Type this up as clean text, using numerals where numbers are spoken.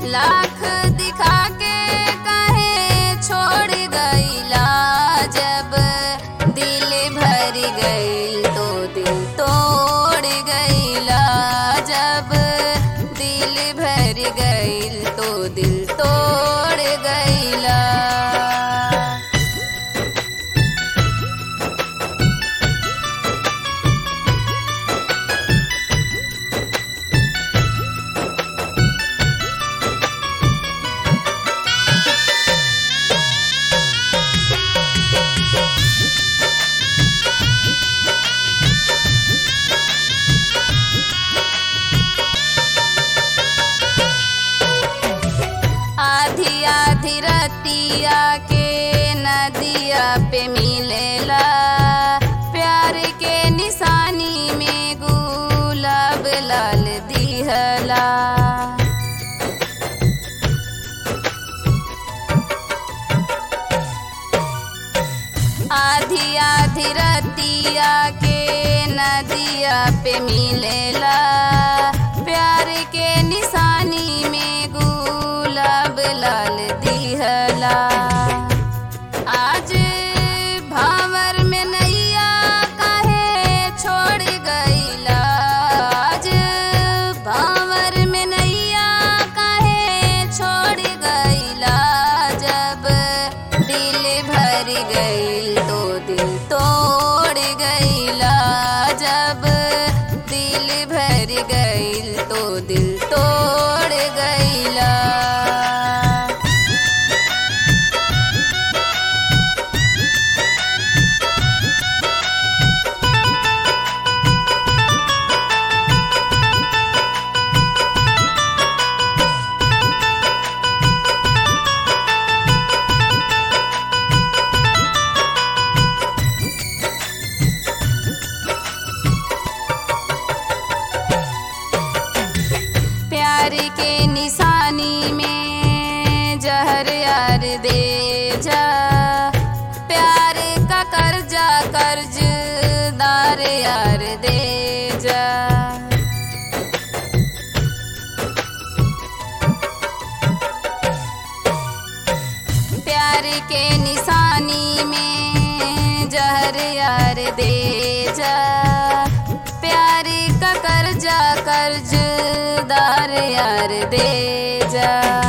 लाख दिखा के कहे छोड़ गईला, जब दिल भर गईल तो दिल तोड़ गईला, जब दिल भर गईल तो दिल तोड़ गईला। आधी आधी रतिया के नदिया पे मिलेला, प्यार के निशानी में गुलाब लाल दिहला। आधी आधी रतिया के नदिया पे मिलेला, प्यार के निशानी में गुलाब लाल दिहला। आज भावर में नैया काहे छोड़ गईला, आज भावर में नैया काहे छोड़ गईला, जब दिल भर गईल तो दिल तोड़ गईला, जब दिल भर गईल तो दिल तोड़ गईला। प्यार के निशानी में जहर यार दे जा, प्यार का कर्जा कर्जदार यार दे जा। प्यार के निशानी में जहर यार दे जा, प्यार का कर्जा कर्जदार यार दे जा।